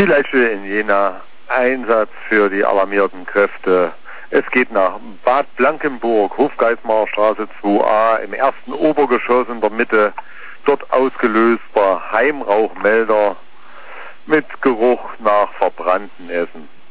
Die Leitstelle in Jena, Einsatz für die alarmierten Kräfte. Es geht nach Bad Blankenburg, Hofgeismarstraße 2a, im ersten Obergeschoss in der Mitte. Dort ausgelöster Heimrauchmelder mit Geruch nach verbrannten Essen.